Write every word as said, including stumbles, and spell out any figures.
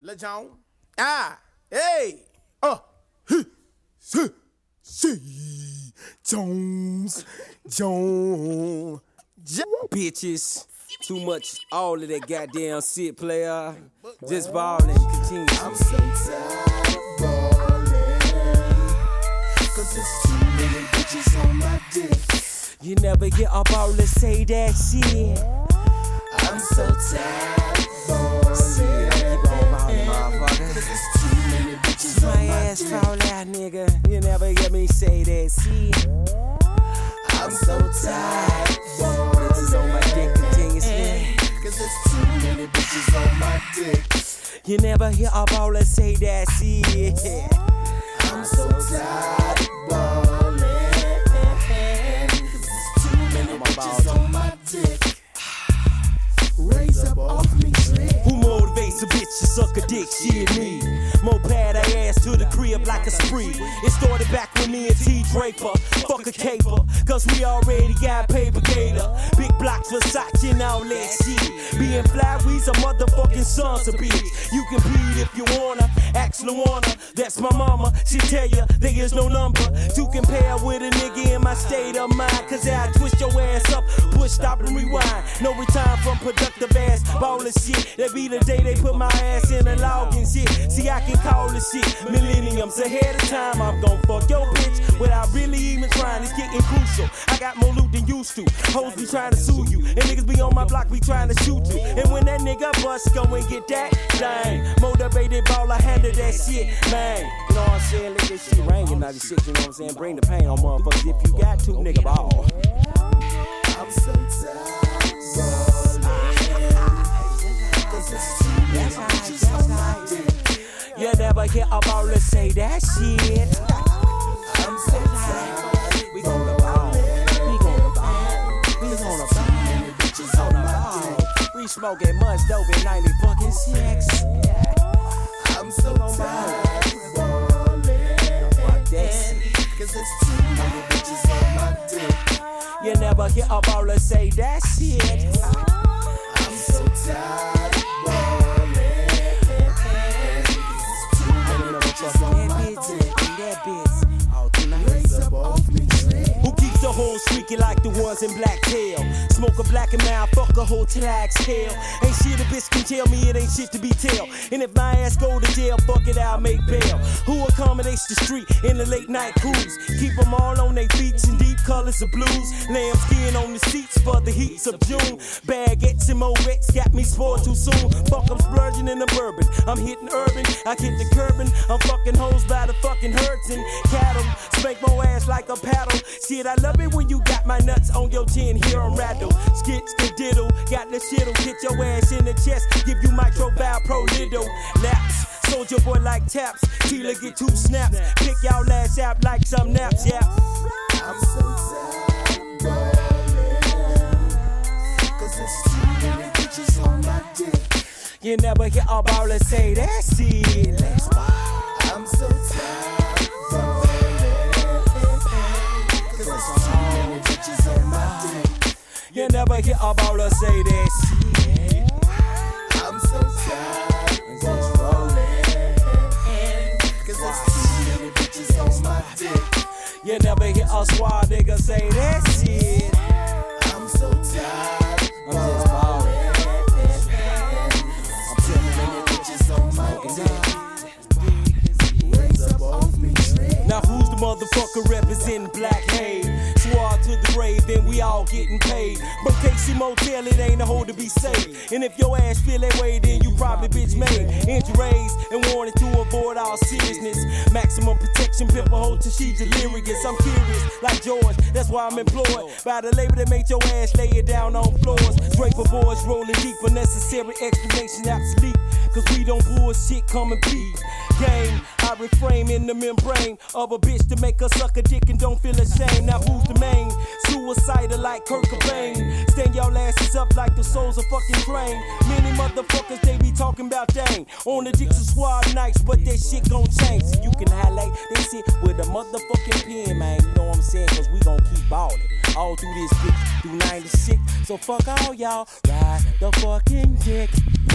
Le John. Ah, hey, uh, see, see, Jones, Jones, bitches. Too much, all of that goddamn shit, player. Just ballin', continue. I'm so tired of ballin', cause there's too many bitches on my dick. You never hear a baller say that shit. I'm so tired of ballin', cause there's too many bitches my on my ass dick. fall out, nigga. You never hear me say that shit. I'm so tired of ballin', Bitches on my dick continuously. cause there's too many bitches on my dick. You never hear a baller say that shit. I'm so tired of ballin', cause there's too many bitches on my dick. Raise up off me, Trick. Who motivates a bitch to suck a dick? Shit, me. Mo pad her ass to the crib like a spree. It started back with me and T Draper. Fuck a caper, cause we already got paper gator. Big blocks, Versace and all that shit. Being fly, we's a motherfucking sons of bitch. You compete if you wanna. Ask Luana, that's my mama. She tell ya there is no number to compare with a nigga in my state of mind. Cause I twist your ass up, push, stop, and rewind. No return from productive ass ballin' shit. That be the day they put my ass in a log and shit. See, I can call this shit millenniums ahead of time. I'm gon' fuck your bitch without really even trying. It's getting crucial. I got more loot than used to. Hoes be trying to sue you, and niggas be on my block, be trying to shoot you. And when that nigga bust, go and get that thing. Motivated baller, handle that shit, man. You know what I'm saying? Let this shit ring and all this shit, you know what I'm saying? Bring the pain on motherfuckers if you got to, nigga, ball. I'm so tired of ballin', cause there's too many bitches on my dick. You never hear a baller say that shit. I'm so tired We of gonna ball. We gonna ball. We cause gonna there's too many ball. bitches on my ball. dick. We smoking much dope in ninety fucking six. I'm so tired of ballin', Fuck that shit. cause there's too many bitches on my dick. You never hear a baller say that shit. I'm so tired of ballin', cause there's too many bitches on my dick. That bitch. All tonight. Raise up off me, Trick. Who keeps the whole squeaky like the ones in Black Tail? Smoke a black and mouth, fuck a whole till I exhale. Ain't shit a bitch can tell me, it ain't shit to be tell. And if my ass go to jail, fuck it, I'll make bail. Who accommodates the street in the late night cruise? Keep them all on their feet in deep colors of blues. Lamb skin on the seats for the heats of June. Baguettes and Morettes got me spoiled too soon. Fuck, I'm splurging in the bourbon. I'm hitting urban, I hit the curbing. I'm fucking hoes by the fucking herds and cattle. Spank my ass like a paddle. Shit, I love it when you got my nuts on your chin, here on rattle. Skit, skadiddle, got the shit'll hit your ass in the chest. Give you micro val pro little laps. Soldier boy like taps, Tila get two snaps. Pick y'all ass out like some naps, yeah. I'm so tired of ballin', cause there's too many bitches on my dick. You never hear a baller say that shit. Let's ball. I'm so tired of ballin', cause there's too many bitches on my dick. You never hear a baller say that shit. I'm so tired of ballin', cause there's too many bitches on my dick. You never hear a squad nigga say that shit. I'm so tired of I'm just ballin'. too many bitches on my dick. Raise up off me, Trick. Now who's the motherfucker representing Black Haze? Swore to the grave, then we all getting paid. But Casey Motel, it ain't a hole to be safe. And if your ass feel that way, then you probably bitch made. Injuries and wanted to avoid all seriousness. Maximum protection, pimp a hoe till she delirious. I'm curious, like George, that's why I'm employed by the label that made your ass lay it down on floors. Draper boys rolling deep, unnecessary explanation obsolete. Cause we don't bullshit, come and peep. Game, I refrain in the membrane of a bitch to make her suck a dick and don't feel ashamed. Now who's the main? Suicidal like Kurt Cobain. Stand y'all asses up like the souls of fucking train. Many motherfuckers, they be talking about dang. On the dicks of squad nights, but that shit gon' change. So you can highlight this shit with a motherfucking pen, man. You know what I'm saying? Cause we gon' keep ballin'. All through this bitch, through ninety-six. So fuck all y'all, ride the fucking dick.